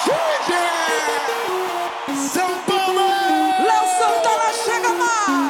São Paulo! Léo Santana, chega mais!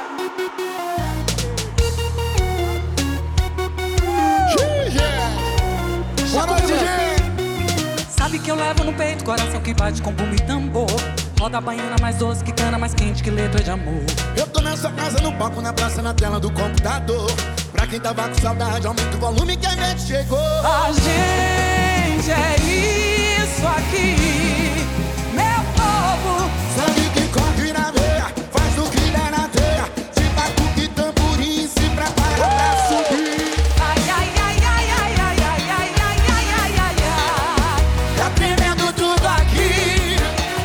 Boa noite, gente! Sabe que eu levo no peito, coração que bate com bumbo e tambor. Roda a baiana mais doce que cana, mais quente que letra de amor. Eu tô nessa casa, no palco, na praça, na tela do computador. Pra quem tava com saudade, aumenta o volume que a gente chegou. A gente é isso aqui, meu povo. Sabe que corre na veia, faz o que der na teia. Se batuque, tamborim, se prepara pra subir. Ai, ai, ai, ai, ai, ai, ai, ai, ai, ai, ai, ai, ai. Tá tremendo tudo aqui.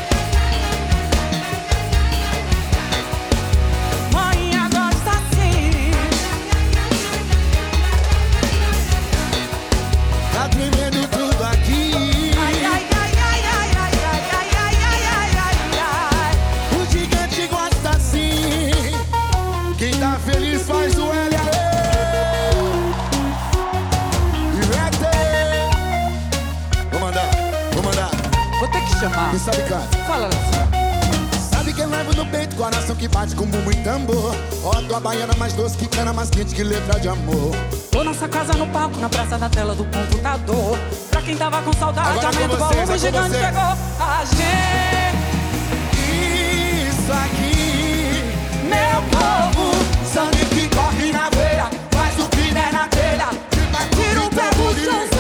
Manhã gosta assim. Tá tremendo tudo aqui. Ai, ai, ai, ai, ai, ai, ai, ai, ai, ai, ai, ai, ai. O gigante gosta assim. Quem tá feliz faz o L aí. E mete. Vou mandar. Vou ter que chamar. Quem sabe canta. Fala, Léo. Sabe que eu levo no peito, coração que bate com bumbo e tambor. Ó, tua baiana mais doce que cana, mais quente que letra de amor. Tô nossa casa no palco, na praça da tela do computador. Pra quem tava com saudade, Agora é com aumenta o vocês, volume, é o com gigante vocês. chegou. A gente, Isso aqui, meu povo, sangue que corre na veia, faz o que der na telha. tira o pé do chão,